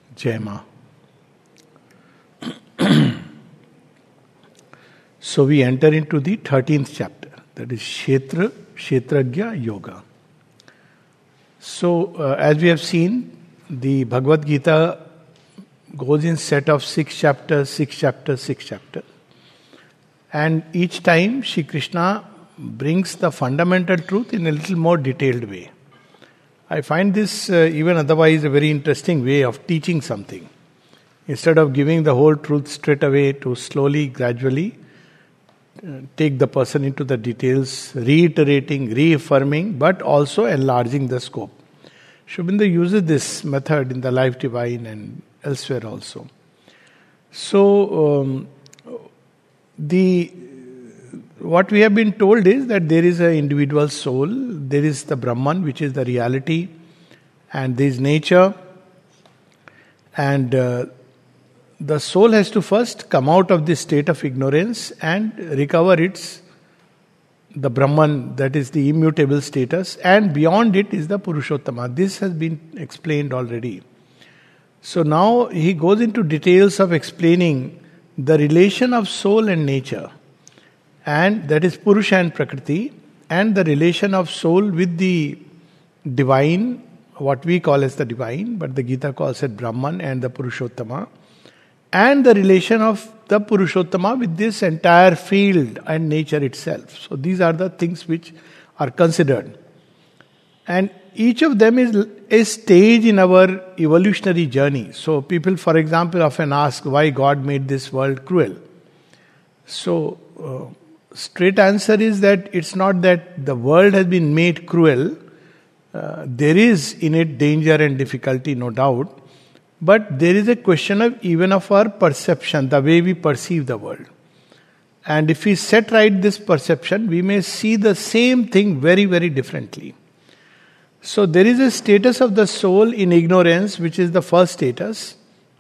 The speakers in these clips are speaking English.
Jai Ma. So we enter into the 13th chapter, that is Kshetragya Yoga. So as we have seen, the Bhagavad Gita goes in set of 6 chapters, 6 chapters, 6 chapters. And each time Shri Krishna brings the fundamental truth in a little more detailed way. I find this even otherwise a very interesting way of teaching something. Instead of giving the whole truth straight away, to slowly, gradually take the person into the details, reiterating, reaffirming, but also enlarging the scope. Sri Aurobindo uses this method in the Life Divine and elsewhere also. So, what we have been told is that there is an individual soul, there is the Brahman, which is the reality, and there is nature, and the soul has to first come out of this state of ignorance and recover the Brahman, that is the immutable status, and beyond it is the Purushottama. This has been explained already. So now he goes into details of explaining the relation of soul and nature, and that is Purusha and Prakriti, and the relation of soul with the divine, what we call as the divine, but the Gita calls it Brahman and the Purushottama, and the relation of the Purushottama with this entire field and nature itself. So these are the things which are considered. And each of them is a stage in our evolutionary journey. So people, for example, often ask why God made this world cruel. So straight answer is that it's not that the world has been made cruel. There is in it danger and difficulty, no doubt. But there is a question of even of our perception, the way we perceive the world. And if we set right this perception, we may see the same thing very, very differently. So there is a status of the soul in ignorance, which is the first status.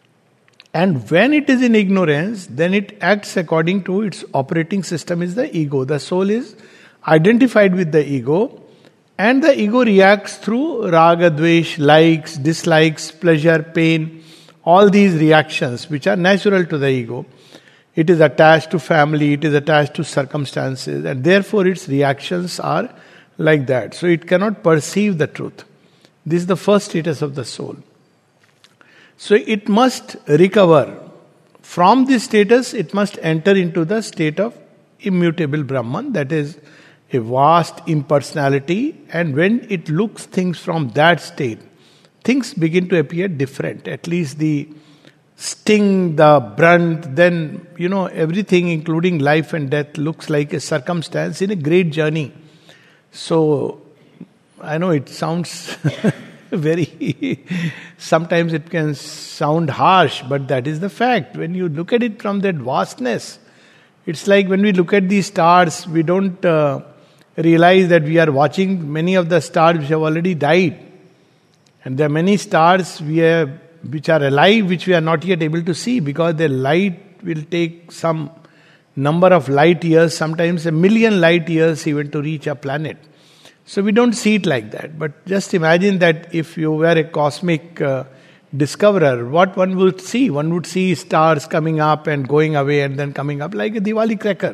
And when it is in ignorance, then it acts according to its operating system is the ego. The soul is identified with the ego, and the ego reacts through raga, dvesh, likes, dislikes, pleasure, pain, all these reactions which are natural to the ego. It is attached to family, it is attached to circumstances, and therefore its reactions are like that. So it cannot perceive the truth. This is the first status of the soul. So it must recover. From this status, it must enter into the state of immutable Brahman, that is a vast impersonality, and when it looks things from that state, things begin to appear different. At least the sting, the brunt, then everything including life and death looks like a circumstance in a great journey. So I know it sounds very, sometimes it can sound harsh, but that is the fact. When you look at it from that vastness, it's like when we look at these stars, we don't realize that we are watching many of the stars which have already died. And there are many stars which are alive, which we are not yet able to see, because their light will take some number of light years, sometimes 1 million light years even to reach a planet. So we don't see it like that. But just imagine that if you were a cosmic discoverer, what one would see? One would see stars coming up and going away and then coming up like a Diwali cracker.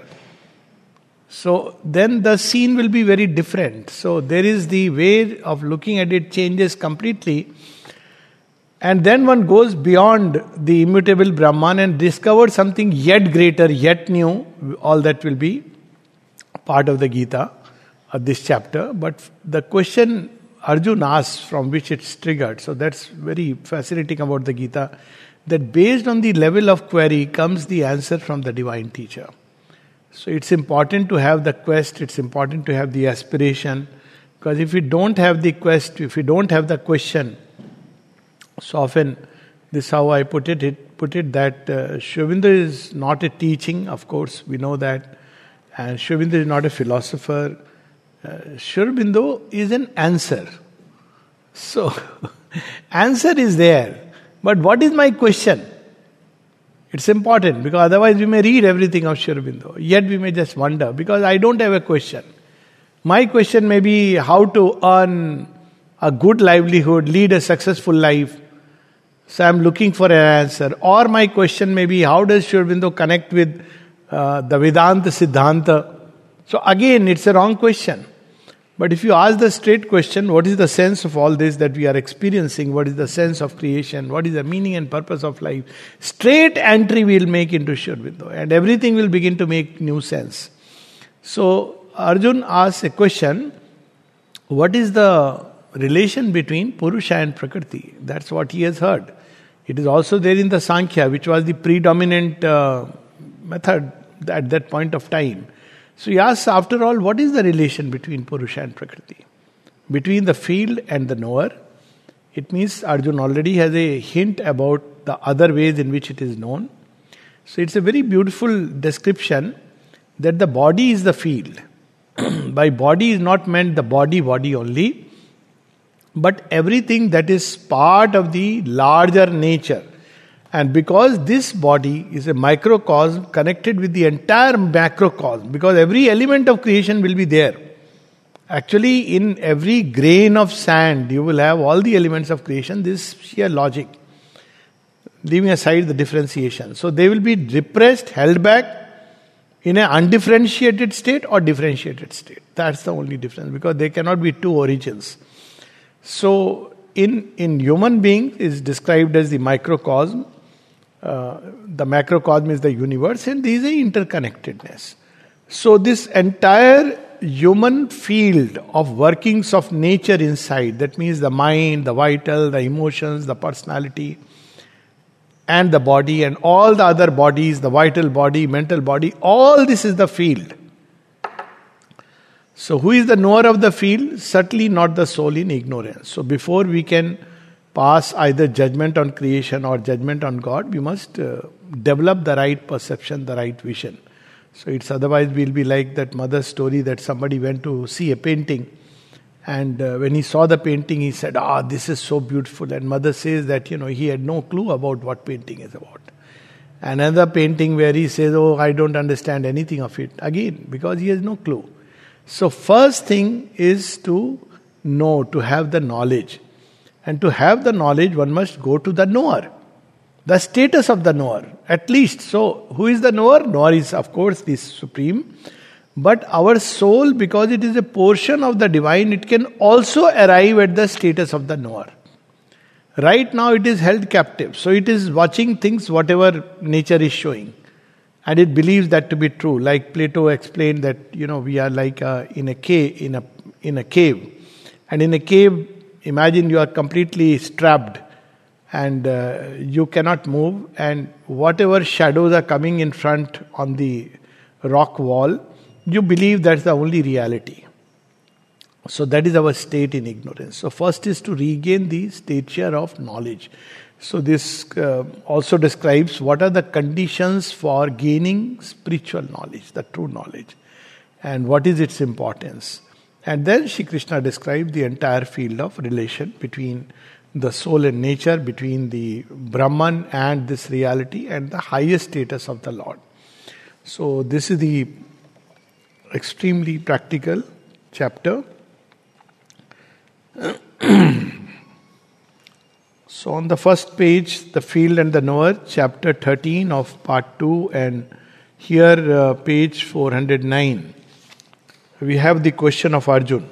So then the scene will be very different. So there is the way of looking at it changes completely. And then one goes beyond the immutable Brahman and discovers something yet greater, yet new. All that will be part of the Gita, this chapter. But the question Arjuna asks, from which it's triggered, so that's very fascinating about the Gita, that based on the level of query comes the answer from the divine teacher. So it's important to have the quest, it's important to have the aspiration, because if we don't have the quest, if we don't have the question, so often this is how I put it that Sri Aurobindo is not a teaching, of course we know that, and Sri Aurobindo is not a philosopher. Sri Aurobindo is an answer. So answer is there, but what is my question? It's important, because otherwise we may read everything of Sri Aurobindo, yet we may just wonder, because I don't have a question. My question may be how to earn a good livelihood, lead a successful life. So I'm looking for an answer. Or my question may be, how does Sri Aurobindo connect with the Vedanta Siddhanta? So again, it's a wrong question. But if you ask the straight question, what is the sense of all this that we are experiencing? What is the sense of creation? What is the meaning and purpose of life? Straight entry we'll make into Sri Aurobindo, and everything will begin to make new sense. So Arjun asks a question, what is the relation between Purusha and Prakriti? That's what he has heard. It is also there in the Sankhya, which was the predominant method at that point of time. So he asks, after all, what is the relation between Purusha and Prakriti? Between the field and the knower. It means Arjun already has a hint about the other ways in which it is known. So it's a very beautiful description that the body is the field. By body is not meant the body only, but everything that is part of the larger nature. And because this body is a microcosm connected with the entire macrocosm, because every element of creation will be there. Actually, in every grain of sand, you will have all the elements of creation, this sheer logic, leaving aside the differentiation. So they will be repressed, held back in an undifferentiated state or differentiated state. That's the only difference, because there cannot be two origins. So in human being is described as the microcosm. The macrocosm is the universe, and there is a interconnectedness. So this entire human field of workings of nature inside, that means the mind, the vital, the emotions, the personality, and the body, and all the other bodies, the vital body, mental body, all this is the field. So who is the knower of the field? Certainly not the soul in ignorance. So before we can pass either judgment on creation or judgment on God, we must develop the right perception, the right vision. So it's otherwise we'll be like that mother's story that somebody went to see a painting, and when he saw the painting he said, this is so beautiful, and mother says that he had no clue about what painting is about. Another painting where he says, I don't understand anything of it, again because he has no clue. So first thing is to know, to have the knowledge. And to have the knowledge, one must go to the knower. The status of the knower, at least. So, who is the knower? Knower is, of course, the supreme. But our soul, because it is a portion of the divine, it can also arrive at the status of the knower. Right now, it is held captive. So, it is watching things, whatever nature is showing. And it believes that to be true. Like Plato explained that, we are like in a cave. And in a cave, imagine you are completely strapped and you cannot move, and whatever shadows are coming in front on the rock wall, you believe that's the only reality. So that is our state in ignorance. So first is to regain the stature of knowledge. So this also describes what are the conditions for gaining spiritual knowledge, the true knowledge, and what is its importance. And then Shri Krishna described the entire field of relation between the soul and nature, between the Brahman and this reality, and the highest status of the Lord. So this is the extremely practical chapter. So on the first page, the field and the knower, chapter 13 of part 2, and here page 409. We have the question of Arjun.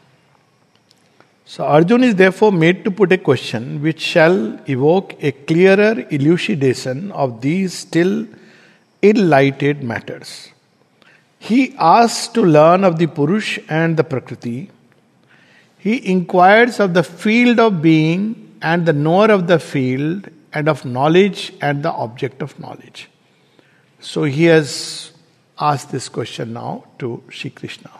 So Arjun is therefore made to put a question which shall evoke a clearer elucidation of these still ill-lighted matters. He asks to learn of the Purush and the Prakriti. He inquires of the field of being and the knower of the field, and of knowledge and the object of knowledge. So he has asked this question now to Shri Krishna.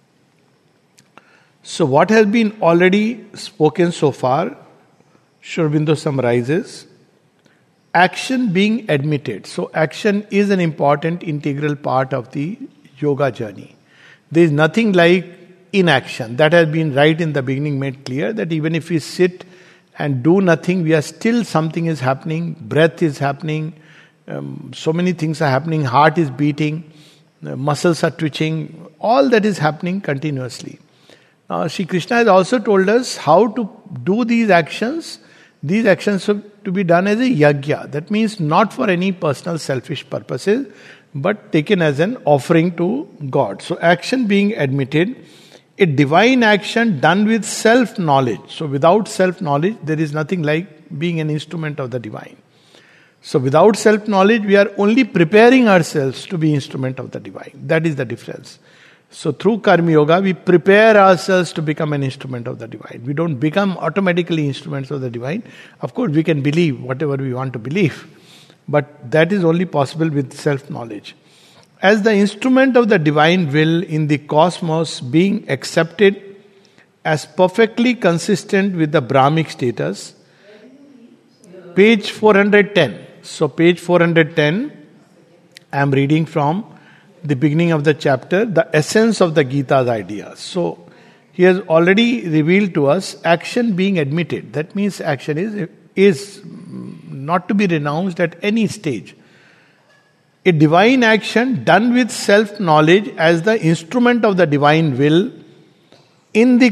So what has been already spoken so far, Sri Aurobindo summarizes, action being admitted. So action is an important integral part of the yoga journey. There is nothing like inaction. That has been right in the beginning made clear, that even if we sit and do nothing, we are still, something is happening, breath is happening, so many things are happening, heart is beating, muscles are twitching, all that is happening continuously. Now, Shri Krishna has also told us how to do these actions These actions have to be done as a yajna. That means not for any personal selfish purposes, but taken as an offering to God. So action being admitted, a divine action done with self-knowledge. So without self-knowledge, there is nothing like being an instrument of the divine. So without self-knowledge, we are only preparing ourselves to be instrument of the divine. That is the difference. So through Karma Yoga, we prepare ourselves to become an instrument of the divine. We don't become automatically instruments of the divine. Of course, we can believe whatever we want to believe. But that is only possible with self-knowledge. As the instrument of the divine will in the cosmos being accepted as perfectly consistent with the Brahmic status, page 410. So page 410, I am reading from the beginning of the chapter, the essence of the Gita's idea. So he has already revealed to us action being admitted. That means action is not to be renounced at any stage. A divine action done with self-knowledge as the instrument of the divine will in the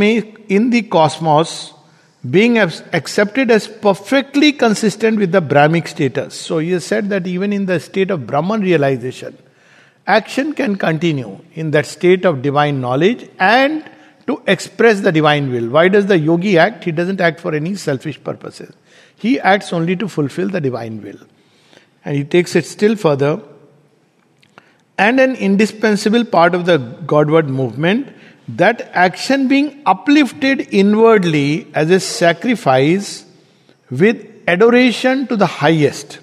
cosmos being accepted as perfectly consistent with the Brahmic status. So he has said that even in the state of Brahman realization, action can continue in that state of divine knowledge and to express the divine will. Why does the yogi act? He doesn't act for any selfish purposes. He acts only to fulfill the divine will. And he takes it still further. And an indispensable part of the Godward movement, that action being uplifted inwardly as a sacrifice with adoration to the highest.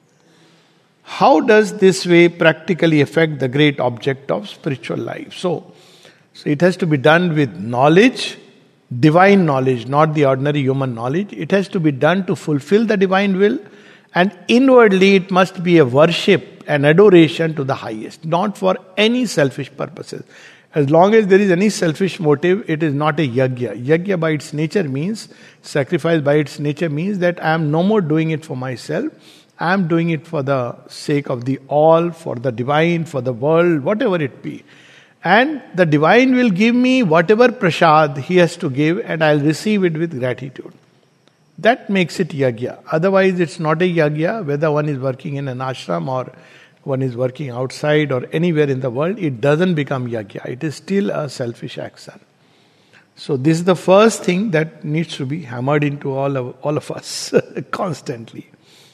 How does this way practically affect the great object of spiritual life? So it has to be done with knowledge, divine knowledge, not the ordinary human knowledge. It has to be done to fulfill the divine will, and inwardly it must be a worship and adoration to the highest, not for any selfish purposes. As long as there is any selfish motive, it is not a yajna. Yajna by its nature means, sacrifice by its nature means that I am no more doing it for myself. I am doing it for the sake of the all, for the divine, for the world, whatever it be. And the divine will give me whatever prasad he has to give, and I'll receive it with gratitude. That makes it yajna. Otherwise, it's not a yajna, whether one is working in an ashram or one is working outside or anywhere in the world, it doesn't become yajna. It is still a selfish action. So this is the first thing that needs to be hammered into all of us constantly.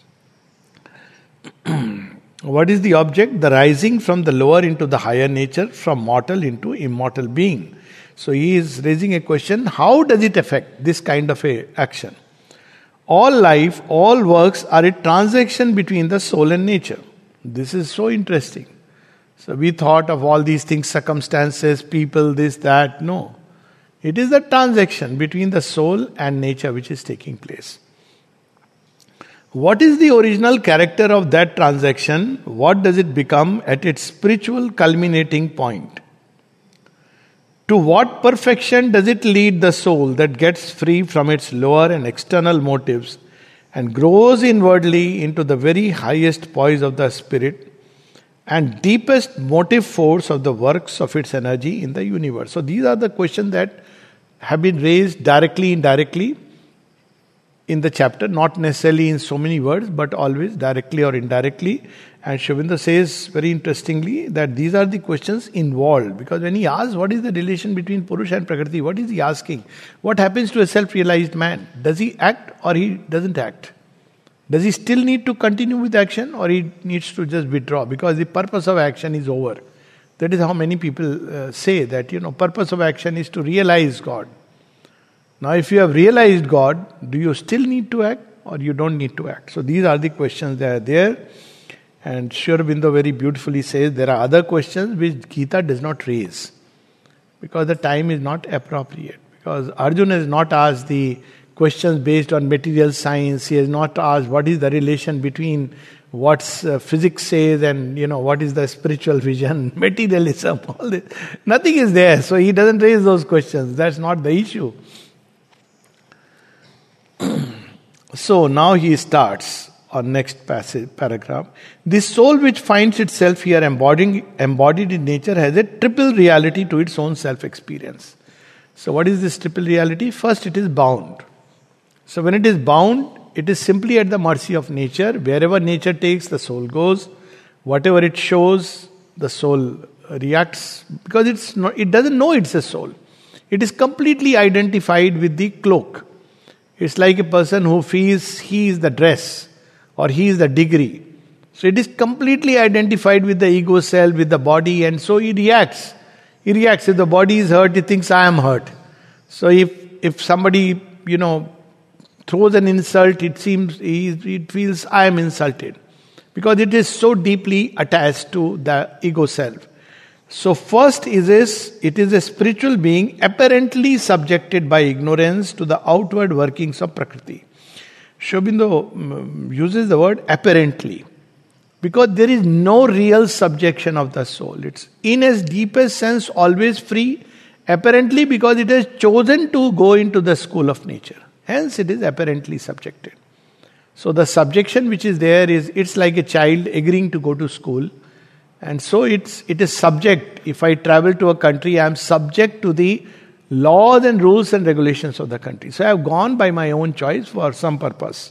What is the object? The rising from the lower into the higher nature, from mortal into immortal being. So he is raising a question, how does it affect this kind of a action? All life, all works are a transaction between the soul and nature. This is so interesting. So we thought of all these things, circumstances, people, this, that. No. It is the transaction between the soul and nature which is taking place. What is the original character of that transaction? What does it become at its spiritual culminating point? To what perfection does it lead the soul that gets free from its lower and external motives and grows inwardly into the very highest poise of the spirit and deepest motive force of the works of its energy in the universe? So these are the questions that have been raised directly, indirectly in the chapter, not necessarily in so many words, but always directly or indirectly. And Sri Aurobindo says very interestingly that these are the questions involved. Because when he asks what is the relation between Purusha and Prakriti, what is he asking? What happens to a self-realized man? Does he act or he doesn't act? Does he still need to continue with action or he needs to just withdraw? Because the purpose of action is over. That is how many people say that, purpose of action is to realize God. Now, if you have realized God, do you still need to act or you don't need to act? So these are the questions that are there. And Sri Aurobindo very beautifully says there are other questions which Gita does not raise because the time is not appropriate. Because Arjuna has not asked the questions based on material science. He has not asked what is the relation between what physics says and what is the spiritual vision, materialism, all this. Nothing is there. So he doesn't raise those questions. That's not the issue. So now he starts on next paragraph. This soul which finds itself here embodied in nature has a triple reality to its own self-experience. So what is this triple reality? First, it is bound. So when it is bound, it is simply at the mercy of nature. Wherever nature takes, the soul goes. Whatever it shows, the soul reacts, because it doesn't know it's a soul. It is completely identified with the cloak. It's like a person who feels he is the dress or he is the degree. So it is completely identified with the ego self, with the body, and so he reacts. He reacts. If the body is hurt, he thinks, I am hurt. So if somebody, throws an insult, it feels, I am insulted. Because it is so deeply attached to the ego self. So first it is a spiritual being apparently subjected by ignorance to the outward workings of Prakriti. Sri Aurobindo uses the word apparently. Because there is no real subjection of the soul. It's in its deepest sense always free, apparently because it has chosen to go into the school of nature. Hence it is apparently subjected. So the subjection which is there it's like a child agreeing to go to school. And so it is subject. If I travel to a country, I am subject to the laws and rules and regulations of the country. So I have gone by my own choice for some purpose.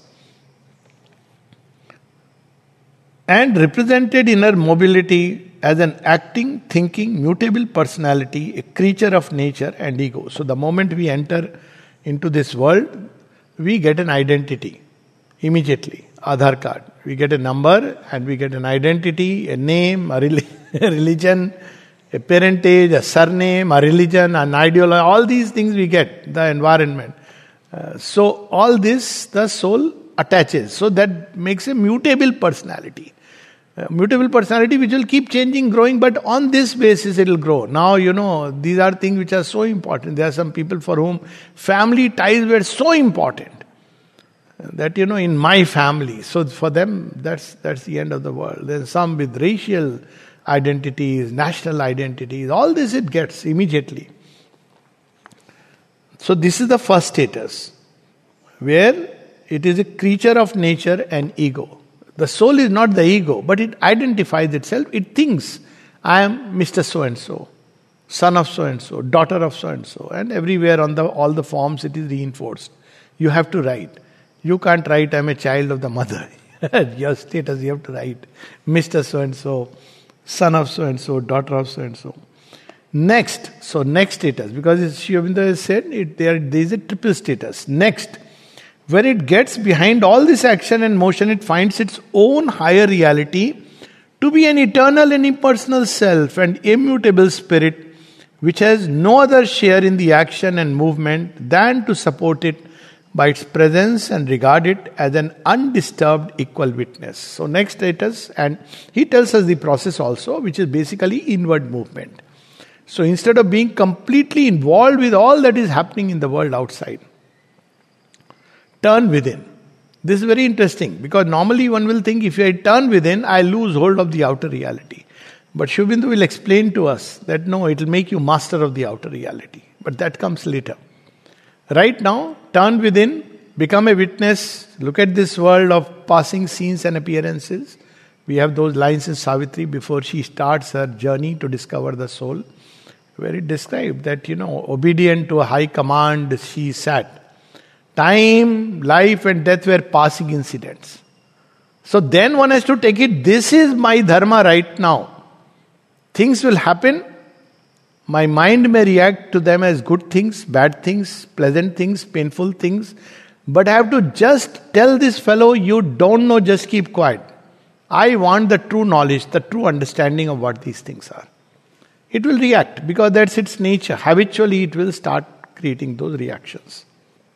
And represented inner mobility as an acting, thinking, mutable personality, a creature of nature and ego. So the moment we enter into this world, we get an identity immediately. Aadhaar card. We get a number and we get an identity, a name, a religion, a parentage, a surname, a religion, an ideology. All these things we get, the environment. So all this the soul attaches. So that makes a mutable personality. Mutable personality which will keep changing, growing, but on this basis it will grow. Now, these are things which are so important. There are some people for whom family ties were so important. That, in my family. So for them, that's the end of the world. There's some with racial identities, national identities. All this it gets immediately. So this is the first status. Where it is a creature of nature and ego. The soul is not the ego, but it identifies itself. It thinks, I am Mr. So-and-so, son of so-and-so, daughter of so-and-so. And everywhere on all the forms it is reinforced. You have to write. You can't write, I am a child of the mother. Your status, you have to write. Mr. So-and-so, son of so-and-so, daughter of so-and-so. Next status, because Sri Aurobindo has said, there is a triple status. Next, when it gets behind all this action and motion, it finds its own higher reality to be an eternal and impersonal self and immutable spirit, which has no other share in the action and movement than to support it by its presence and regard it as an undisturbed equal witness. So next status, and he tells us the process also, which is basically inward movement. So instead of being completely involved with all that is happening in the world outside, turn within. This is very interesting, because normally one will think if I turn within, I lose hold of the outer reality. But Sri Aurobindo will explain to us that no, it will make you master of the outer reality. But that comes later. Right now, turn within, become a witness, look at this world of passing scenes and appearances. We have those lines in Savitri before she starts her journey to discover the soul, where it described that, obedient to a high command, she sat. Time, life and death were passing incidents. So then one has to take it, this is my dharma right now. Things will happen. My mind may react to them as good things, bad things, pleasant things, painful things. But I have to just tell this fellow, you don't know, just keep quiet. I want the true knowledge, the true understanding of what these things are. It will react because that's its nature. Habitually it will start creating those reactions.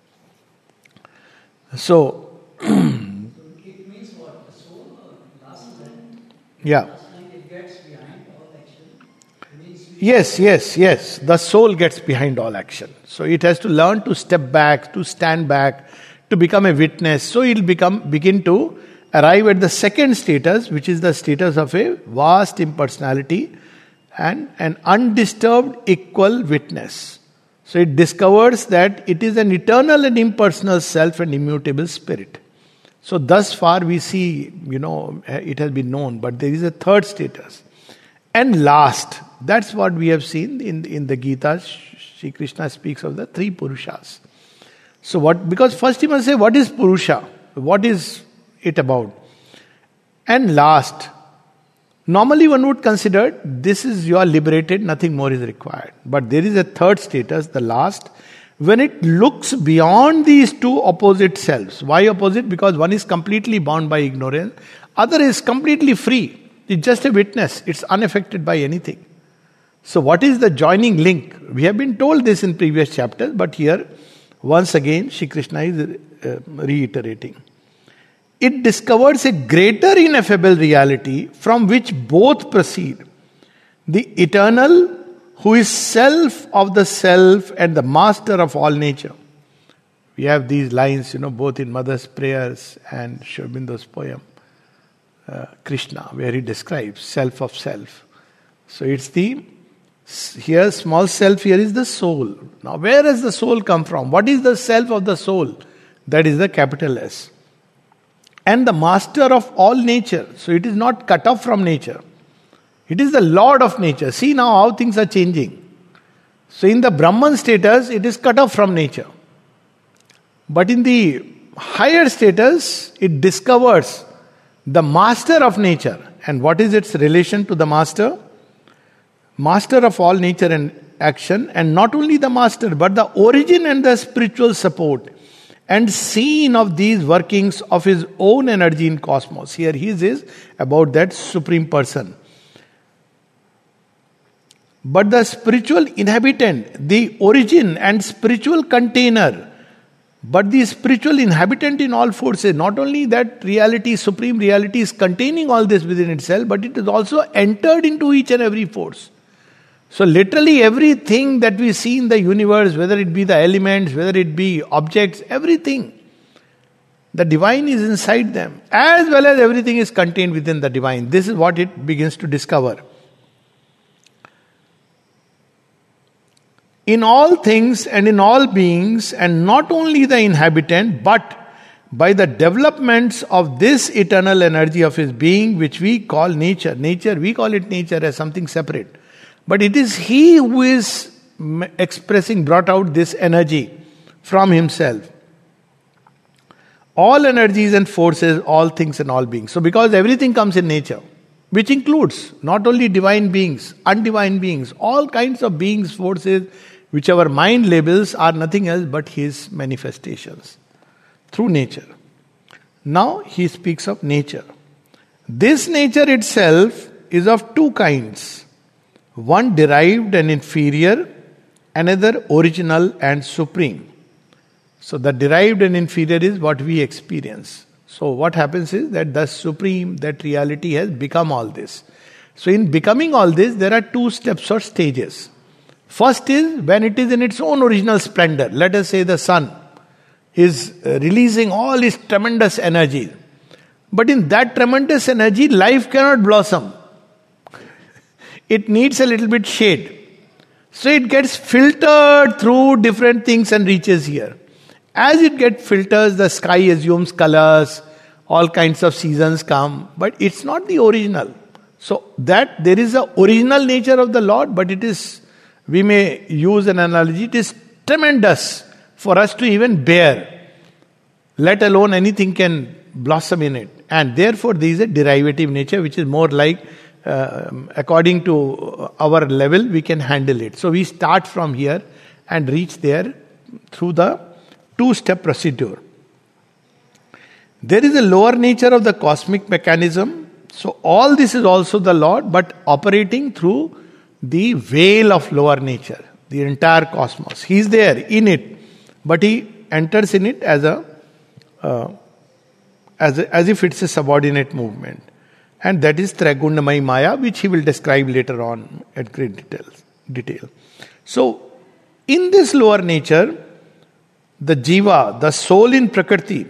So, it means what? The soul or last line? Yeah. Last line, it gets behind all action. Yes. The soul gets behind all action. So it has to learn to step back, to stand back, to become a witness. So it will begin to arrive at the second status, which is the status of a vast impersonality and an undisturbed equal witness. So it discovers that it is an eternal and impersonal self and immutable spirit. So thus far we see, it has been known, but there is a third status. And last, that's what we have seen in the Gita. Shri Krishna speaks of the three Purushas. So what? Because first you must say, what is Purusha? What is it about? And last, normally one would consider this is you are liberated, nothing more is required. But there is a third status, the last, when it looks beyond these two opposite selves. Why opposite? Because one is completely bound by ignorance, other is completely free. It's just a witness, it's unaffected by anything. So what is the joining link? We have been told this in previous chapters, but here once again Shri Krishna is reiterating. It discovers a greater ineffable reality from which both proceed. The eternal, who is self of the self and the master of all nature. We have these lines, both in Mother's prayers and Sri Aurobindo's poem, Krishna, where he describes self of self. So it's here small self, here is the soul. Now where has the soul come from? What is the self of the soul? That is the capital S. And the master of all nature. So it is not cut off from nature. It is the Lord of nature. See now how things are changing. So in the Brahman status, it is cut off from nature. But in the higher status, it discovers the master of nature. And what is its relation to the master? Master of all nature and action. And not only the master, but the origin and the spiritual support and scene of these workings of his own energy in cosmos. Here his is about that supreme person. But the spiritual inhabitant, the origin and spiritual container, but the spiritual inhabitant in all forces, not only that reality, supreme reality is containing all this within itself, but it is also entered into each and every force. So literally everything that we see in the universe, whether it be the elements, whether it be objects, everything, the divine is inside them, as well as everything is contained within the divine. This is what it begins to discover. In all things and in all beings, and not only the inhabitant, but by the developments of this eternal energy of his being, which we call nature. Nature, we call it nature as something separate. But it is he who is brought out this energy from himself. All energies and forces, all things and all beings. So because everything comes in nature, which includes not only divine beings, undivine beings, all kinds of beings, forces, which our mind labels are nothing else but his manifestations through nature. Now he speaks of nature. This nature itself is of two kinds. One derived and inferior, another original and supreme. So the derived and inferior is what we experience. So what happens is that the supreme, that reality has become all this. So in becoming all this, there are two steps or stages. First is when it is in its own original splendor. Let us say the sun is releasing all its tremendous energy. But in that tremendous energy, life cannot blossom. It needs a little bit shade. So it gets filtered through different things and reaches here. As it gets filters, the sky assumes colors, all kinds of seasons come, but it's not the original. So that there is the original nature of the Lord, but it is, we may use an analogy, it is tremendous for us to even bear. Let alone anything can blossom in it. And therefore there is a derivative nature which is more like according to our level, we can handle it. So we start from here and reach there through the two-step procedure. There is a lower nature of the cosmic mechanism. So all this is also the Lord, but operating through the veil of lower nature, the entire cosmos. He is there in it, but he enters in it as if it's a subordinate movement. And that is Trigundamai Maya, which he will describe later on at great detail. So, in this lower nature, the jiva, the soul in Prakriti,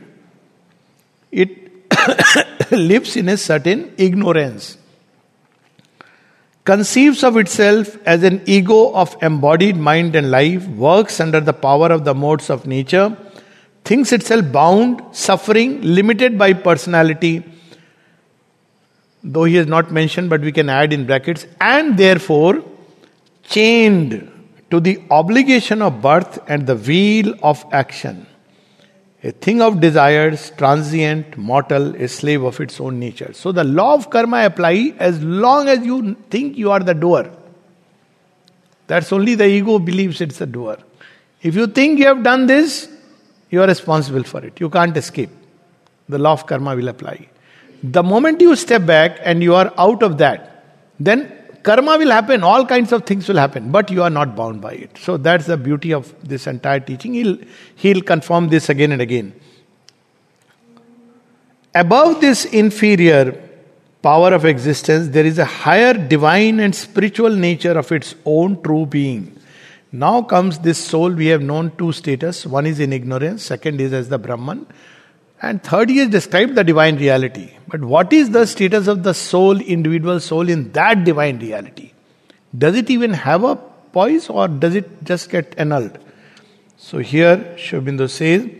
it lives in a certain ignorance. Conceives of itself as an ego of embodied mind and life, works under the power of the modes of nature, thinks itself bound, suffering, limited by personality, though he has not mentioned, but we can add in brackets, and therefore chained to the obligation of birth and the wheel of action. A thing of desires, transient, mortal, a slave of its own nature. So the law of karma apply as long as you think you are the doer. That's only the ego believes it's the doer. If you think you have done this, you are responsible for it. You can't escape. The law of karma will apply. The moment you step back and you are out of that, then karma will happen, all kinds of things will happen, but you are not bound by it. So that's the beauty of this entire teaching. He'll confirm this again and again. Above this inferior power of existence, there is a higher divine and spiritual nature of its own true being. Now comes this soul. We have known two status. One is in ignorance, second is as the Brahman, and third he has described the divine reality. But what is the status of the soul, individual soul, in that divine reality? Does it even have a poise, or does it just get annulled? So here Sri Aurobindo says,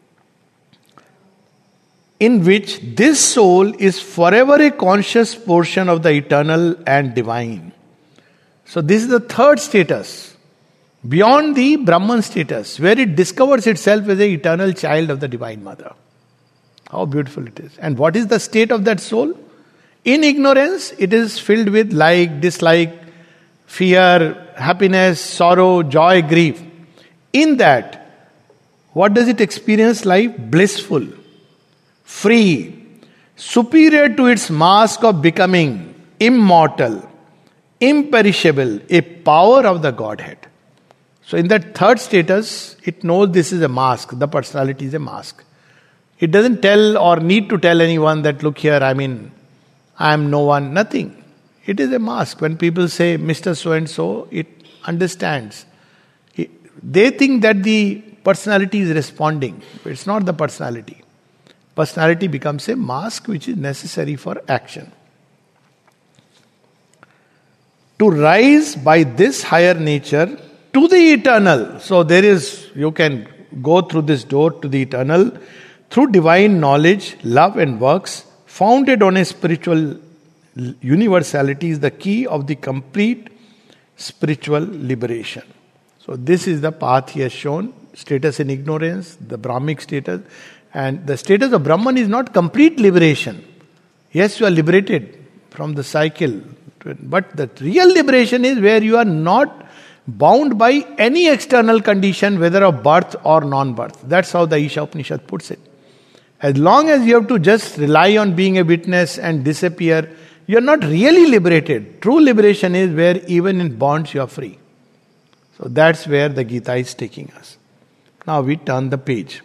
in which this soul is forever a conscious portion of the eternal and divine. So this is the third status, beyond the Brahman status, where it discovers itself as an eternal child of the Divine Mother. How beautiful it is. And what is the state of that soul? In ignorance, it is filled with like, dislike, fear, happiness, sorrow, joy, grief. In that, what does it experience? Life blissful, free, superior to its mask of becoming, immortal, imperishable, a power of the Godhead. So in that third status, it knows this is a mask, the personality is a mask. It doesn't tell or need to tell anyone that, look here, I am no one, nothing. It is a mask. When people say, Mr. So-and-so, it understands. They think that the personality is responding. But it's not the personality. Personality becomes a mask which is necessary for action. To rise by this higher nature to the eternal. So you can go through this door to the eternal through divine knowledge, love and works, founded on a spiritual universality, is the key of the complete spiritual liberation. So this is the path he has shown. Status in ignorance, the Brahmic status. And the status of Brahman is not complete liberation. Yes, you are liberated from the cycle. But the real liberation is where you are not bound by any external condition, whether of birth or non-birth. That's how the Isha Upanishad puts it. As long as you have to just rely on being a witness and disappear, you are not really liberated. True liberation is where even in bonds you are free. So that's where the Gita is taking us. Now we turn the page.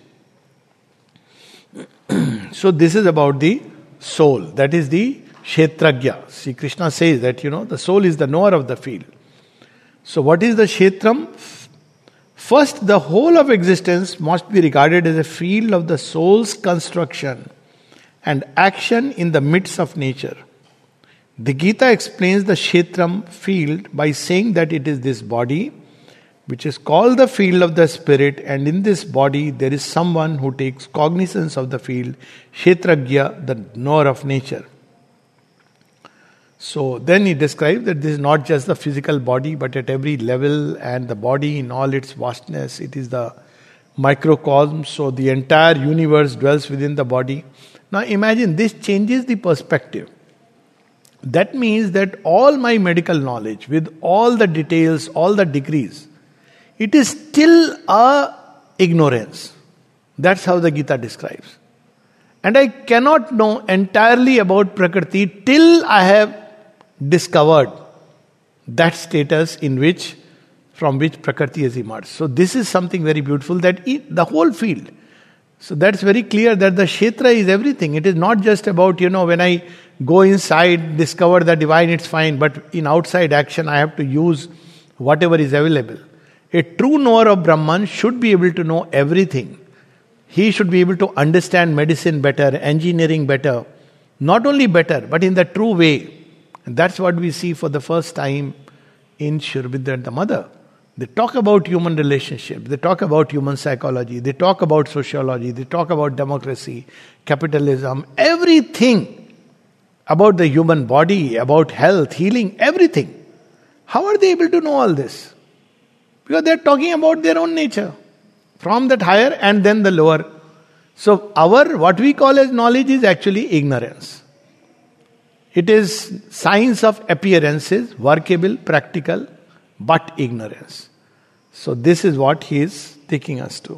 So this is about the soul. That is the Kshetragya. See, Krishna says that, the soul is the knower of the field. So what is the Kshetram? First, the whole of existence must be regarded as a field of the soul's construction and action in the midst of nature. The Gita explains the Kshetram field by saying that it is this body, which is called the field of the spirit, and in this body there is someone who takes cognizance of the field, Kshetragya, the knower of nature. So then he describes that this is not just the physical body, but at every level, and the body in all its vastness, it is the microcosm, so the entire universe dwells within the body. Now imagine, this changes the perspective. That means that all my medical knowledge, with all the details, all the degrees, it is still a ignorance. That's how the Gita describes. And I cannot know entirely about Prakriti till I have discovered that status from which Prakriti has emerged. So this is something very beautiful, that the whole field. So that's very clear that the Kshetra is everything. It is not just about, when I go inside, discover the divine, it's fine. But in outside action, I have to use whatever is available. A true knower of Brahman should be able to know everything. He should be able to understand medicine better, engineering better. Not only better, but in the true way. And that's what we see for the first time in Sri Aurobindo and the Mother. They talk about human relationships, they talk about human psychology, they talk about sociology, they talk about democracy, capitalism, everything about the human body, about health, healing, everything. How are they able to know all this? Because they're talking about their own nature. From that higher and then the lower. So what we call as knowledge is actually ignorance. It is science of appearances, workable, practical, but ignorance. So this is what he is taking us to.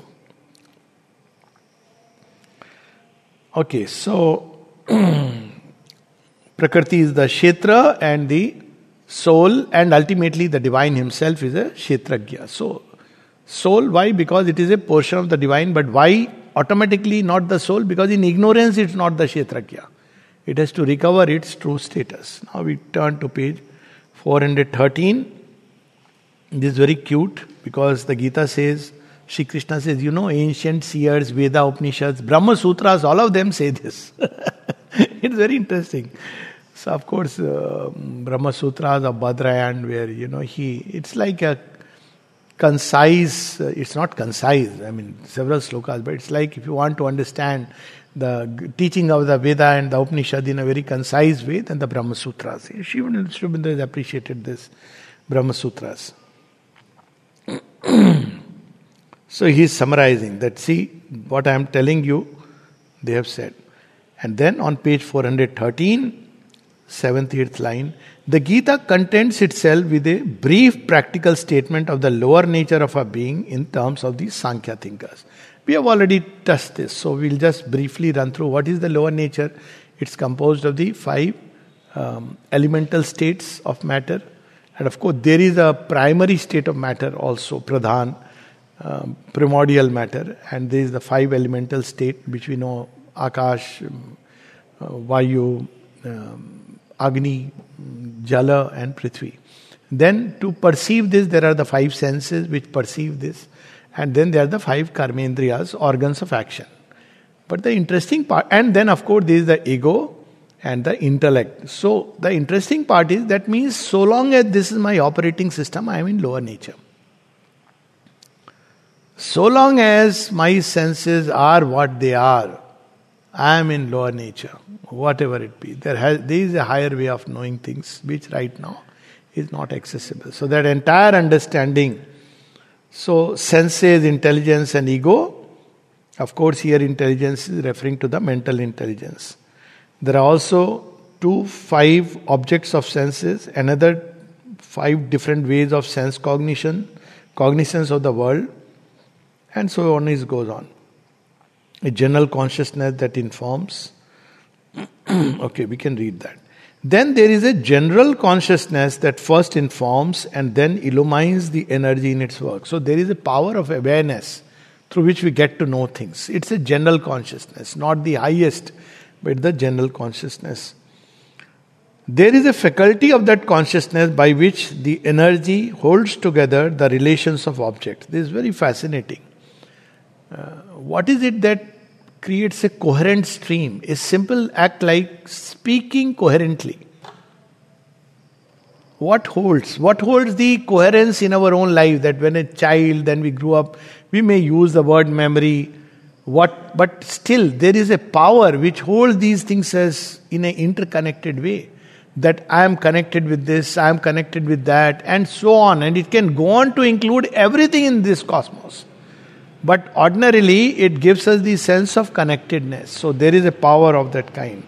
Okay, so Prakriti is the Kshetra and the soul, and ultimately the divine himself is a Kshetragya. So, soul, why? Because it is a portion of the divine, but why automatically not the soul? Because in ignorance it's not the Kshetragya. It has to recover its true status. Now we turn to page 413. This is very cute because the Gita says, Shri Krishna says, ancient seers, Veda, Upanishads, Brahma Sutras, all of them say this. It's very interesting. So of course, Brahma Sutras of Badrayana, where, it's like a concise, it's not concise, several slokas, but it's like if you want to understand the teaching of the Veda and the Upanishad in a very concise way, then the Brahma Sutras. Sri Aurobindo has appreciated this Brahma Sutras. So he is summarizing that, see, what I am telling you, they have said. And then on page 413, 7th, 8th line, the Gita contents itself with a brief practical statement of the lower nature of our being in terms of the Sankhya thinkers. We have already touched this, so we'll just briefly run through what is the lower nature. It's composed of the 5 elemental states of matter. And of course, there is a primary state of matter also, pradhan, primordial matter. And there is the 5 elemental state, which we know, Akash, Vayu, Agni, Jala and Prithvi. Then to perceive this, there are the 5 senses which perceive this. And then there are the 5 karmendriyas, organs of action. But the interesting part, and then of course there is the ego and the intellect. So the interesting part is, that means so long as this is my operating system, I am in lower nature. So long as my senses are what they are, I am in lower nature, whatever it be. There is a higher way of knowing things, which right now is not accessible. So that entire understanding, so senses, intelligence and ego, of course here intelligence is referring to the mental intelligence. There are also 5 objects of senses, another 5 different ways of sense cognition, cognizance of the world, and so on it goes on. A general consciousness that informs. Okay, we can read that. Then there is a general consciousness that first informs and then illumines the energy in its work. So there is a power of awareness through which we get to know things. It's a general consciousness, not the highest, but the general consciousness. There is a faculty of that consciousness by which the energy holds together the relations of objects. This is very fascinating. What is it that creates a coherent stream? A simple act like speaking coherently. What holds? What holds the coherence in our own life? That when a child, then we grew up, we may use the word memory. But still, there is a power which holds these things as in an interconnected way. That I am connected with this, I am connected with that, and so on. And it can go on to include everything in this cosmos. But ordinarily, it gives us the sense of connectedness. So there is a power of that kind.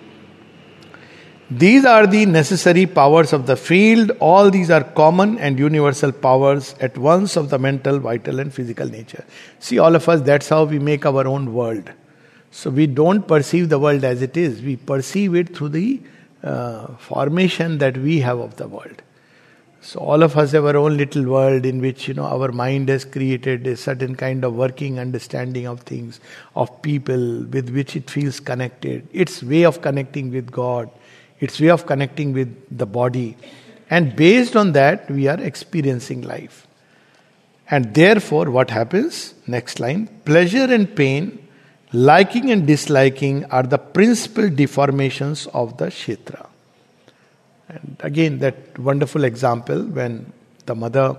These are the necessary powers of the field. All these are common and universal powers at once of the mental, vital and physical nature. See, all of us, that's how we make our own world. So we don't perceive the world as it is. We perceive it through the formation that we have of the world. So all of us have our own little world in which, our mind has created a certain kind of working understanding of things, of people with which it feels connected. Its way of connecting with God, its way of connecting with the body. And based on that, we are experiencing life. And therefore, what happens? Next line. Pleasure and pain, liking and disliking are the principal deformations of the Kshetra. And again, that wonderful example when the mother,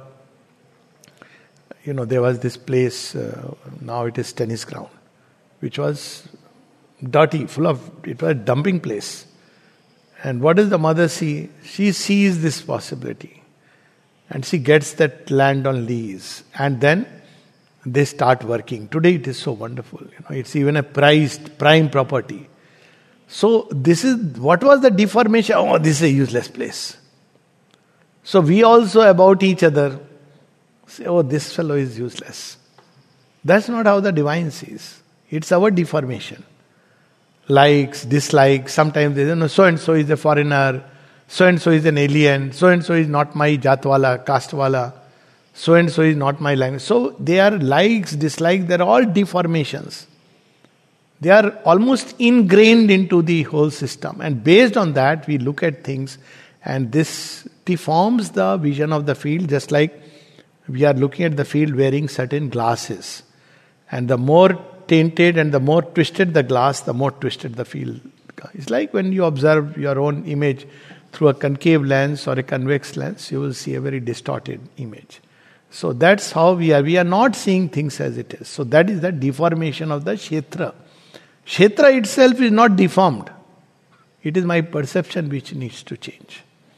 there was this place, now it is tennis ground, which was dirty, it was a dumping place. And what does the mother see? She sees this possibility. And she gets that land on lease. And then they start working. Today it is so wonderful. It's even a prized prime property. So this is, what was the deformation? Oh, this is a useless place. So we also about each other say, oh, this fellow is useless. That's not how the divine sees. It's our deformation. Likes, dislikes, sometimes they say, so and so is a foreigner, so and so is an alien, so and so is not my jatwala, castevala, so and so is not my language. So they are likes, dislikes, they're all deformations. They are almost ingrained into the whole system. And based on that, we look at things, and this deforms the vision of the field, just like we are looking at the field wearing certain glasses. And the more tainted and the more twisted the glass, the more twisted the field. It's like when you observe your own image through a concave lens or a convex lens, you will see a very distorted image. So that's how we are. We are not seeing things as it is. So that is the deformation of the kshetra. Kshetra itself is not deformed. It is my perception which needs to change.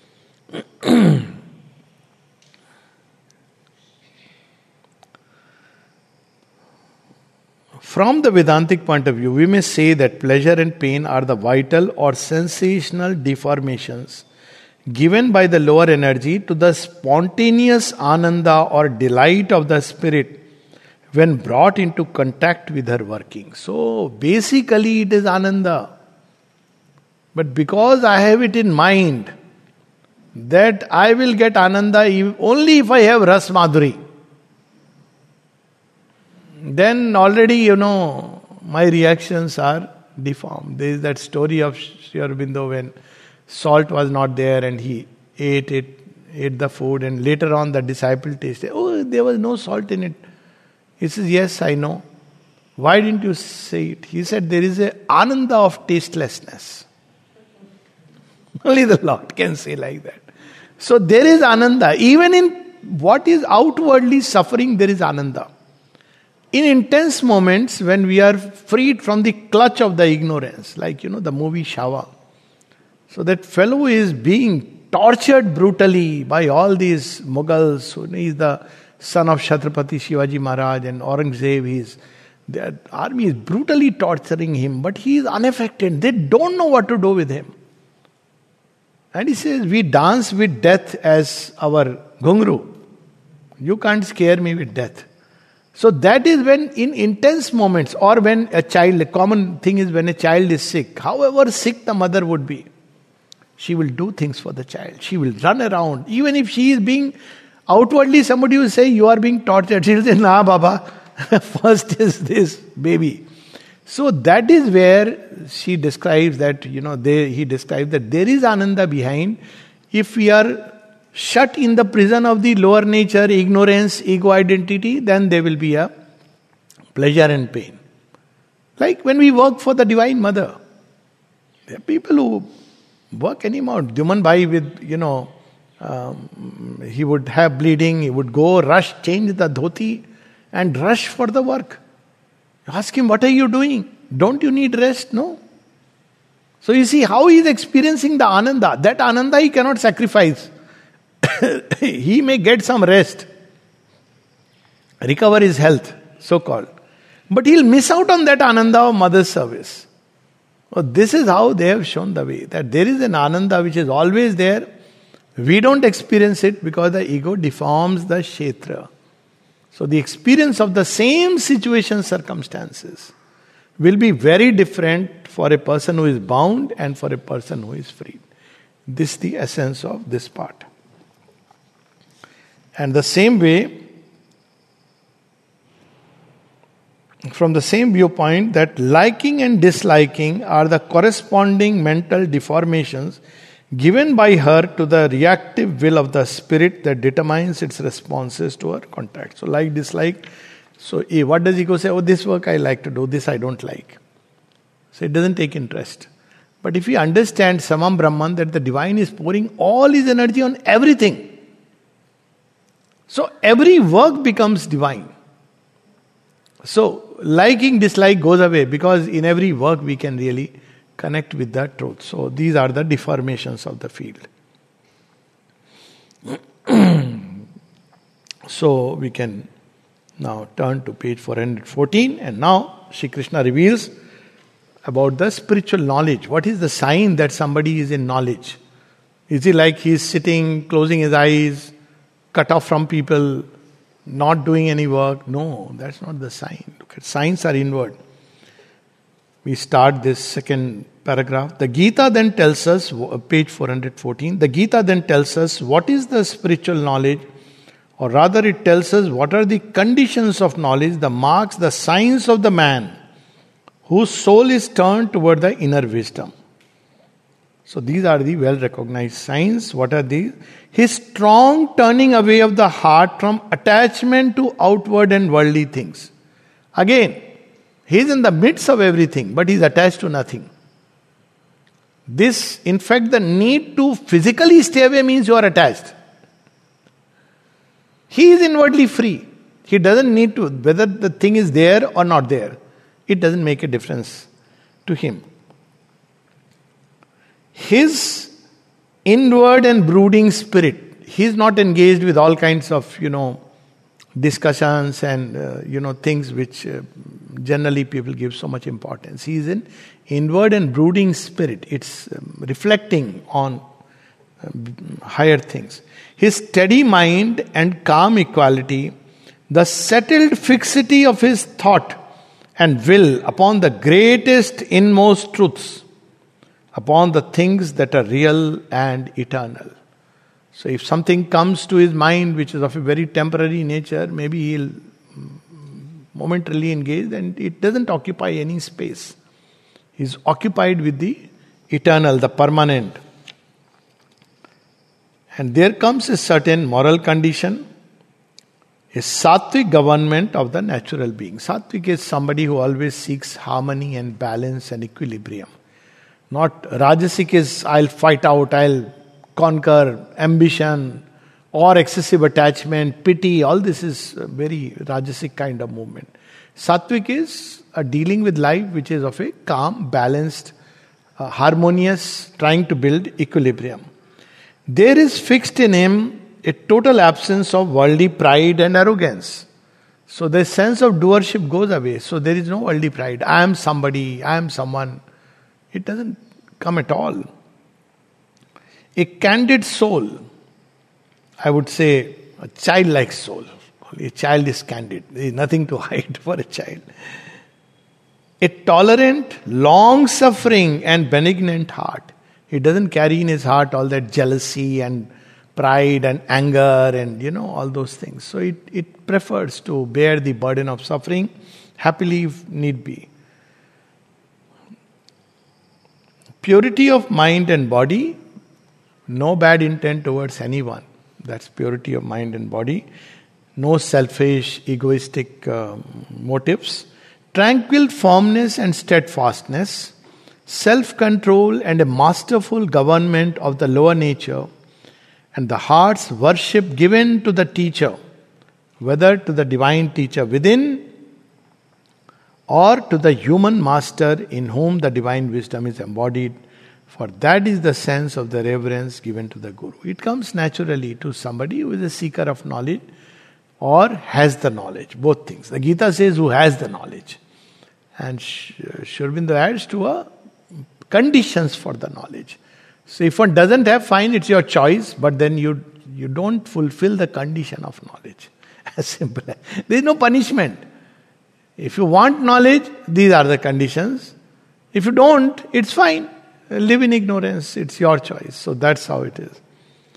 From the Vedantic point of view, we may say that pleasure and pain are the vital or sensational deformations given by the lower energy to the spontaneous ananda or delight of the spirit when brought into contact with her working. So basically it is ananda. But because I have it in mind that I will get ananda only if I have ras madhuri, then already, my reactions are deformed. There is that story of Sri Aurobindo when salt was not there and he ate the food, and later on the disciple tasted, oh, there was no salt in it. He says, yes, I know. Why didn't you say it? He said, there is an ananda of tastelessness. Only the Lord can say like that. So there is ananda. Even in what is outwardly suffering, there is ananda. In intense moments when we are freed from the clutch of the ignorance, like the movie Shava. So that fellow is being tortured brutally by all these Mughals. He is the son of Chhatrapati Shivaji Maharaj and Aurangzeb. The army is brutally torturing him, but he is unaffected. They don't know what to do with him. And he says, we dance with death as our gungru. You can't scare me with death. So that is when in intense moments, or when a child, a common thing is when a child is sick, however sick the mother would be, she will do things for the child. She will run around. Even if she is being, outwardly somebody will say, you are being tortured. She will say, nah Baba, first is this baby. So that is where she describes that, he describes that there is ananda behind. If we are shut in the prison of the lower nature, ignorance, ego identity, then there will be a pleasure and pain. Like when we work for the Divine Mother. There are people who work any amount. Dyuman Bhai with, he would have bleeding, he would go, rush, change the dhoti and rush for the work. Ask him, what are you doing? Don't you need rest? No. So you see how he is experiencing the ananda. That ananda he cannot sacrifice. He may get some rest, recover his health, so called. But he'll miss out on that ananda of mother's service. So this is how they have shown the way. That there is an ananda which is always there. We don't experience it because the ego deforms the kshetra. So the experience of the same situation, circumstances will be very different for a person who is bound and for a person who is freed. This is the essence of this part. And the same way, from the same viewpoint, that liking and disliking are the corresponding mental deformations given by her to the reactive will of the spirit that determines its responses to her contact. So like, dislike. So what does ego say? Oh, this work I like to do, this I don't like. So it doesn't take interest. But if we understand Samam Brahman, that the divine is pouring all his energy on everything, so every work becomes divine. So liking, dislike goes away because in every work we can really connect with that truth. So these are the deformations of the field. So we can Now turn to page 414, and now Shri Krishna reveals about the spiritual knowledge. What is the sign that somebody is in knowledge? Is he like he is sitting, closing his eyes, cut off from people, not doing any work? No, that's not the sign. Look at, signs are inward. We start this second paragraph. The Gita then tells us, page 414, the Gita then tells us what is the spiritual knowledge, or rather it tells us what are the conditions of knowledge, the marks, the signs of the man whose soul is turned toward the inner wisdom. So these are the well recognized signs. What are these? His strong turning away of the heart from attachment to outward and worldly things. Again, he is in the midst of everything, but he is attached to nothing. This, in fact, the need to physically stay away means you are attached. He is inwardly free. He doesn't need to, whether the thing is there or not there, it doesn't make a difference to him. His inward and brooding spirit, he is not engaged with all kinds of, discussions and, things which generally people give so much importance. He is in inward and brooding spirit. It's reflecting on higher things. His steady mind and calm equality, the settled fixity of his thought and will upon the greatest inmost truths, upon the things that are real and eternal. So if something comes to his mind which is of a very temporary nature, maybe he'll momentarily engage and it doesn't occupy any space. He's occupied with the eternal, the permanent. And there comes a certain moral condition, a sattvic government of the natural being. Sattvic is somebody who always seeks harmony and balance and equilibrium. Not Rajasic is I'll fight out, I'll conquer, ambition or excessive attachment, pity. All this is a very Rajasic kind of movement. Sattvic is a dealing with life which is of a calm, balanced, harmonious, trying to build equilibrium. There is fixed in him a total absence of worldly pride and arrogance. So the sense of doership goes away. So there is no worldly pride. I am somebody, I am someone. It doesn't come at all. A candid soul, I would say a childlike soul. A child is candid. There is nothing to hide for a child. A tolerant, long-suffering and benignant heart. He doesn't carry in his heart all that jealousy and pride and anger and all those things. So it prefers to bear the burden of suffering happily if need be. Purity of mind and body, no bad intent towards anyone. That's purity of mind and body. No selfish, egoistic motives. Tranquil firmness and steadfastness. Self-control and a masterful government of the lower nature. And the heart's worship given to the teacher, whether to the divine teacher within or to the human master in whom the divine wisdom is embodied. For that is the sense of the reverence given to the Guru. It comes naturally to somebody who is a seeker of knowledge or has the knowledge. Both things. The Gita says who has the knowledge. And Sri Aurobindo adds to a conditions for the knowledge. So if one doesn't have, fine, it's your choice, but then you don't fulfill the condition of knowledge. As simple as. There is no punishment. If you want knowledge, these are the conditions. If you don't, it's fine. Live in ignorance, it's your choice. So that's how it is.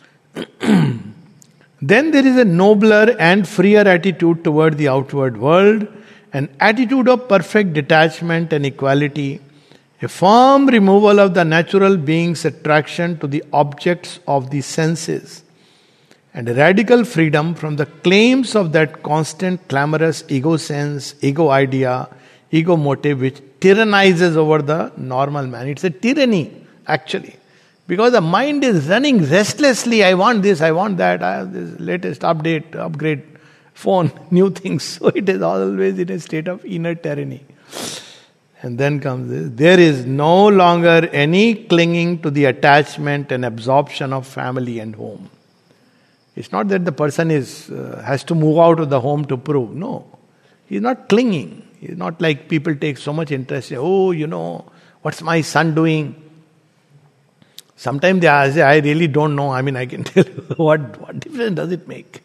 Then there is a nobler and freer attitude toward the outward world, an attitude of perfect detachment and equality, a firm removal of the natural being's attraction to the objects of the senses, and a radical freedom from the claims of that constant clamorous ego sense, ego idea, ego motive which tyrannizes over the normal man. It's a tyranny, actually. Because the mind is running restlessly. I want this, I want that, I have this latest update, upgrade, phone, new things. So it is always in a state of inner tyranny. And then comes this. There is no longer any clinging to the attachment and absorption of family and home. It's not that the person has to move out of the home to prove. No. He's not clinging. He's not like people take so much interest. Oh, what's my son doing? Sometimes they say, I really don't know. I mean, I can tell you what difference does it make?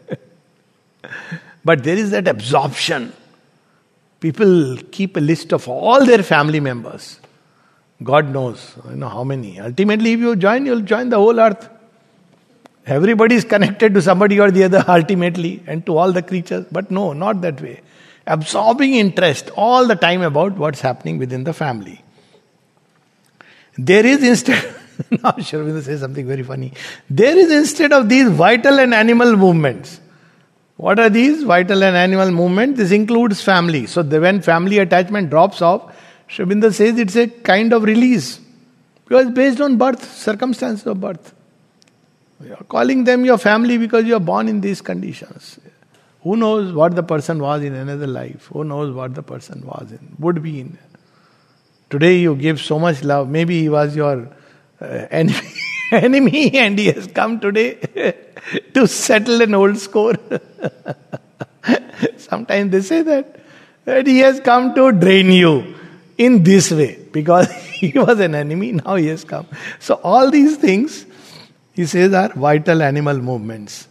But there is that absorption. People keep a list of all their family members. God knows, how many. Ultimately, if you join, you'll join the whole earth. Everybody is connected to somebody or the other ultimately, and to all the creatures. But no, not that way. Absorbing interest all the time about what's happening within the family. There is instead... Now Sri Aurobindo says something very funny. There is instead of these vital and animal movements. What are these vital and animal movements? This includes family. So when family attachment drops off, Sri Aurobindo says it's a kind of release. Because based on birth, circumstances of birth. You are calling them your family because you are born in these conditions. Who knows what the person was in another life? Who knows what the person would be in. Today you give so much love. Maybe he was your enemy and he has come today to settle an old score. Sometimes they say that he has come to drain you in this way because he was an enemy, now he has come. So all these things, he says, are vital animal movements.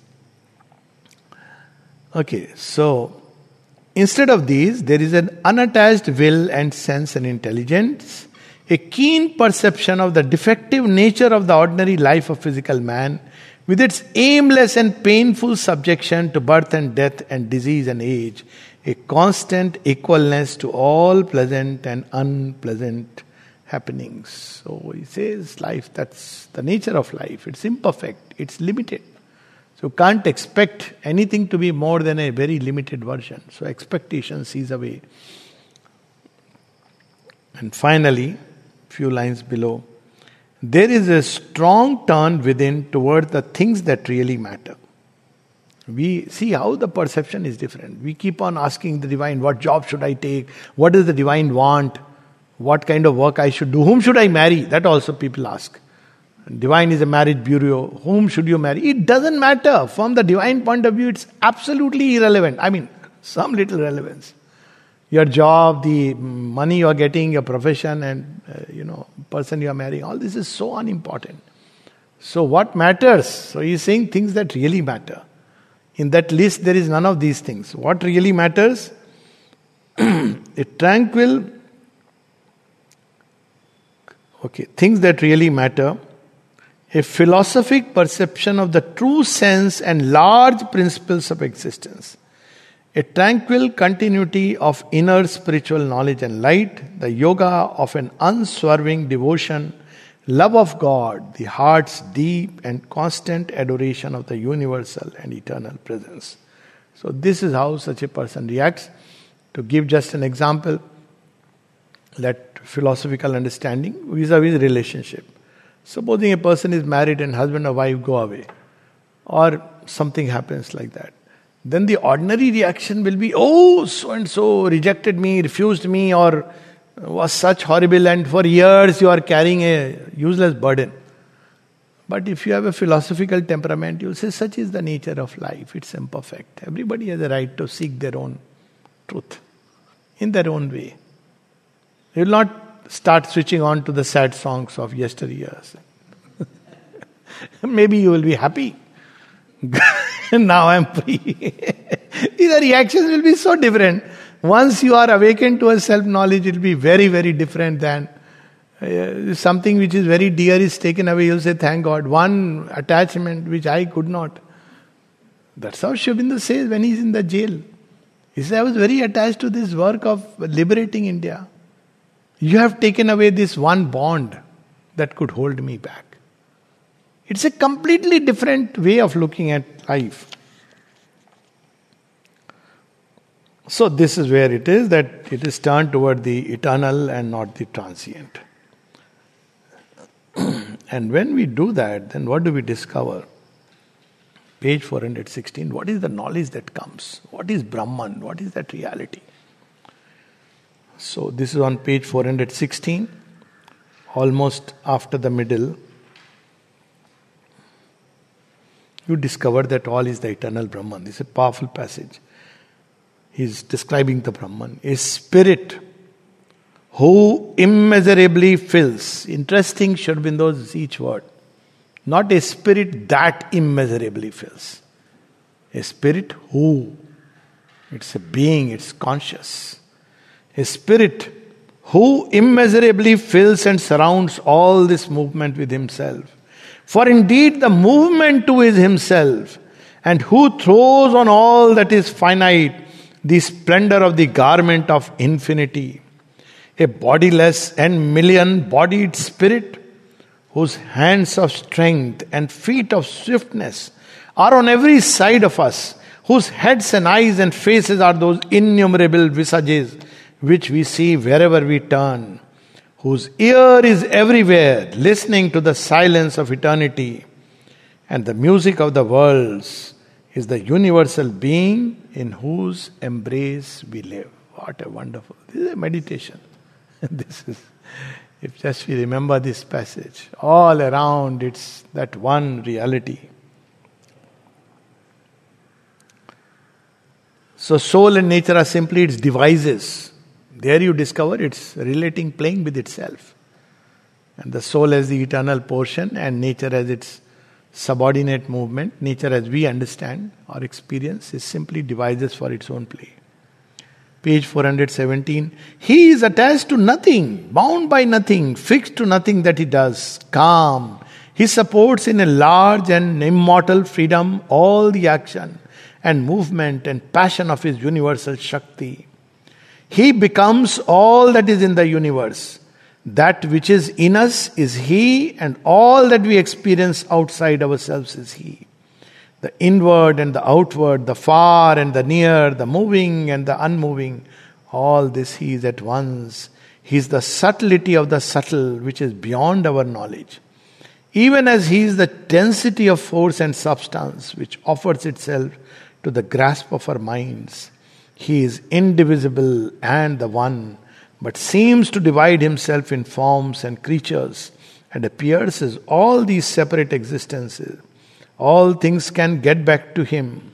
Okay, so instead of these, there is an unattached will and sense and intelligence, a keen perception of the defective nature of the ordinary life of physical man, with its aimless and painful subjection to birth and death and disease and age, a constant equalness to all pleasant and unpleasant happenings. So he says life, that's the nature of life. It's imperfect, it's limited. So can't expect anything to be more than a very limited version. So expectation cease away. And finally, few lines below, there is a strong turn within toward the things that really matter. We see how the perception is different. We keep on asking the divine, what job should I take? What does the divine want? What kind of work I should do? Whom should I marry? That also people ask. Divine is a marriage bureau. Whom should you marry? It doesn't matter. From the divine point of view, it's absolutely irrelevant. I mean, some little relevance. Your job, the money you are getting, your profession, and person you are marrying, all this is so unimportant. So what matters? So he is saying things that really matter. In that list, there is none of these things. What really matters? A tranquil, things that really matter. A philosophic perception of the true sense and large principles of existence. A tranquil continuity of inner spiritual knowledge and light, the yoga of an unswerving devotion, love of God, the heart's deep and constant adoration of the universal and eternal presence. So this is how such a person reacts. To give just an example, that philosophical understanding vis-a-vis relationship. Supposing a person is married and husband or wife go away, or something happens like that. Then the ordinary reaction will be, oh, so-and-so rejected me, refused me, or was such horrible, and for years you are carrying a useless burden. But if you have a philosophical temperament, you will say, such is the nature of life, it's imperfect. Everybody has a right to seek their own truth, in their own way. You will not start switching on to the sad songs of yesteryears. Maybe you will be happy. Now I am free. The reactions will be so different. Once you are awakened to a self-knowledge, it will be very, very different than something which is very dear is taken away. You will say, thank God. One attachment which I could not. That's how Sri Aurobindo says when he is in the jail. He says, I was very attached to this work of liberating India. You have taken away this one bond that could hold me back. It's a completely different way of looking at life. So this is where it is, that it is turned toward the eternal and not the transient. And when we do that, then what do we discover? Page 416, what is the knowledge that comes? What is Brahman? What is that reality? So this is on page 416, almost after the middle. you discover that all is the eternal Brahman. This is a powerful passage. He's describing the Brahman. A spirit who immeasurably fills. Interesting, Sri Aurobindo's each word. Not a spirit that immeasurably fills. A spirit who. It's a being, it's conscious. A spirit who immeasurably fills and surrounds all this movement with himself. For indeed the movement too is himself, and who throws on all that is finite the splendor of the garment of infinity. A bodiless and million-bodied spirit, whose hands of strength and feet of swiftness are on every side of us, whose heads and eyes and faces are those innumerable visages which we see wherever we turn, whose ear is everywhere, listening to the silence of eternity, and the music of the worlds is the universal being in whose embrace we live. What a wonderful... This is a meditation. This is... If just we remember this passage, all around it's that one reality. So soul and nature are simply its devices. There you discover it's relating, playing with itself. And the soul as the eternal portion and nature as its subordinate movement. Nature as we understand or experience is simply devices for its own play. Page 417. He is attached to nothing, bound by nothing, fixed to nothing that he does, calm. He supports in a large and immortal freedom all the action and movement and passion of his universal Shakti. He becomes all that is in the universe. That which is in us is he, and all that we experience outside ourselves is he. The inward and the outward, the far and the near, the moving and the unmoving, all this he is at once. He is the subtlety of the subtle, which is beyond our knowledge. Even as he is the density of force and substance, which offers itself to the grasp of our minds. He is indivisible and the one, but seems to divide himself in forms and creatures, and appears as all these separate existences. All things can get back to him,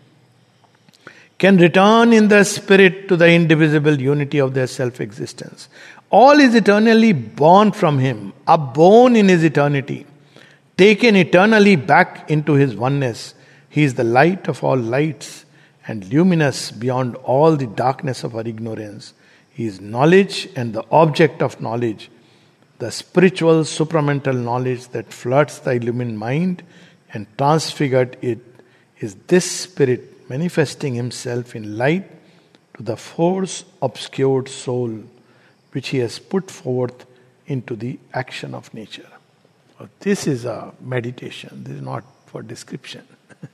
can return in the spirit to the indivisible unity of their self-existence. All is eternally born from him, upborn in his eternity, taken eternally back into his oneness. He is the light of all lights and luminous beyond all the darkness of our ignorance. He is knowledge and the object of knowledge, the spiritual supramental knowledge that floods the illumined mind and transfigured it. Is this spirit manifesting himself in light to the force obscured soul which he has put forth into the action of nature. So this is a meditation. This is not for description.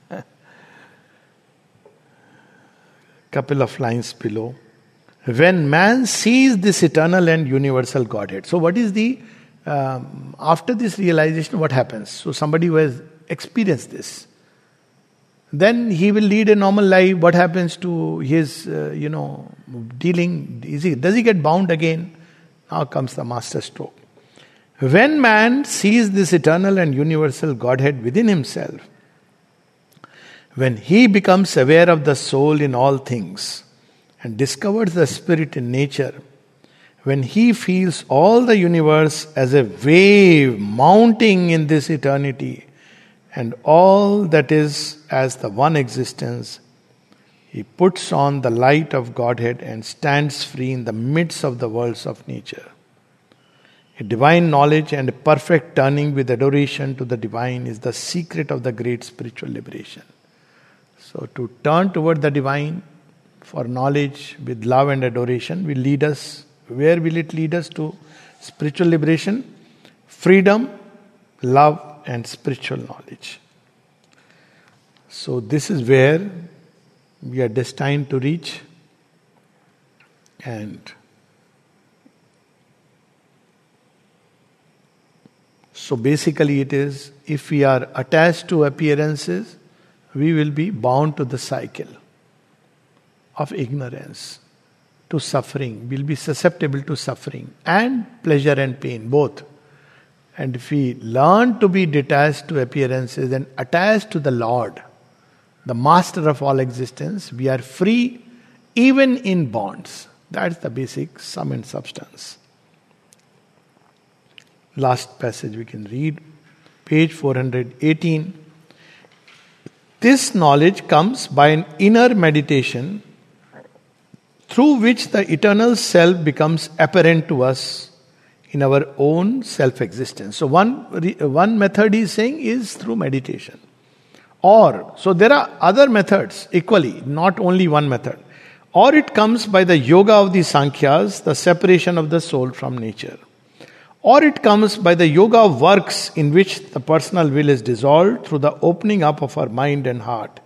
Couple of lines below. When man sees this eternal and universal Godhead. So what is the... after this realization, what happens? So somebody who has experienced this, then he will lead a normal life. What happens to his, dealing? Does he get bound again? Now comes the master stroke. When man sees this eternal and universal Godhead within himself, when he becomes aware of the soul in all things and discovers the spirit in nature, when he feels all the universe as a wave mounting in this eternity and all that is as the one existence, he puts on the light of Godhead and stands free in the midst of the worlds of nature. A divine knowledge and a perfect turning with adoration to the divine is the secret of the great spiritual liberation. So to turn toward the divine for knowledge with love and adoration will lead us, where will it lead us to? Spiritual liberation, freedom, love and spiritual knowledge. So this is where we are destined to reach. And so basically it is, if we are attached to appearances, we will be bound to the cycle of ignorance, to suffering. We'll be susceptible to suffering and pleasure and pain, both. And if we learn to be detached to appearances and attached to the Lord, the master of all existence, we are free even in bonds. That's the basic sum and substance. Last passage we can read, page 418. This knowledge comes by an inner meditation through which the eternal self becomes apparent to us in our own self-existence. So one method he's saying is through meditation. So there are other methods equally, not only one method. Or it comes by the yoga of the Sankhyas, the separation of the soul from nature. Or it comes by the yoga of works in which the personal will is dissolved through the opening up of our mind and heart.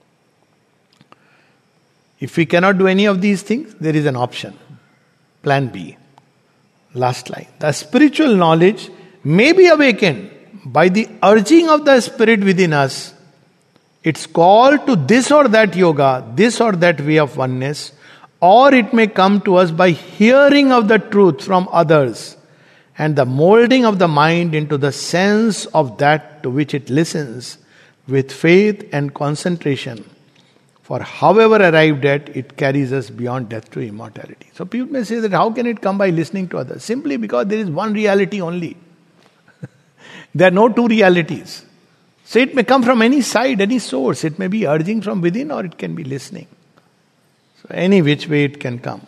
If we cannot do any of these things, there is an option. Plan B. Last line. The spiritual knowledge may be awakened by the urging of the spirit within us. It's called to this or that yoga, this or that way of oneness, or it may come to us by hearing of the truth from others and the molding of the mind into the sense of that to which it listens with faith and concentration. For however arrived at, it carries us beyond death to immortality. So people may say that how can it come by listening to others? Simply because there is one reality only. There are no two realities. So it may come from any side, any source. It may be urging from within or it can be listening. So any which way it can come.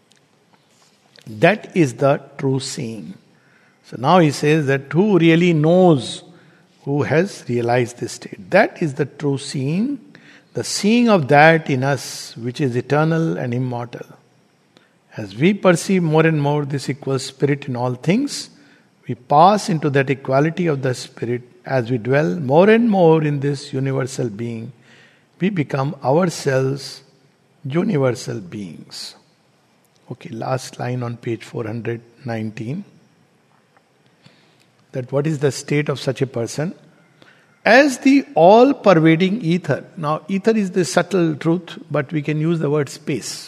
That is the true seeing. So now he says that who really knows, who has realized this state. That is the true seeing. The seeing of that in us which is eternal and immortal. As we perceive more and more this equal spirit in all things, we pass into that equality of the spirit. As we dwell more and more in this universal being, we become ourselves universal beings. Okay, last line on page 419. That what is the state of such a person? As the all-pervading ether. Now, ether is the subtle truth, but we can use the word space.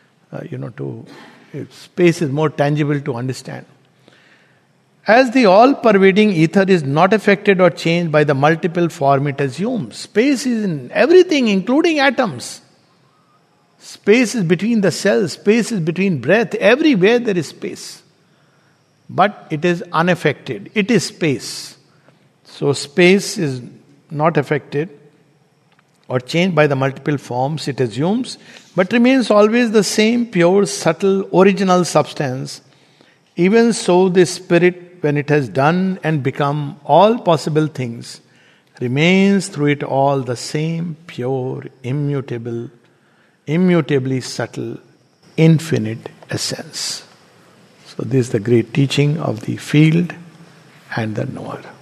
Space is more tangible to understand. As the all-pervading ether is not affected or changed by the multiple form it assumes. Space is in everything, including atoms. Space is between the cells. Space is between breath. Everywhere there is space. But it is unaffected. It is space. So space is not affected or changed by the multiple forms it assumes, but remains always the same pure, subtle, original substance. Even so, the spirit, when it has done and become all possible things, remains through it all the same pure, immutable, immutably subtle, infinite essence. So this is the great teaching of the field and the knower.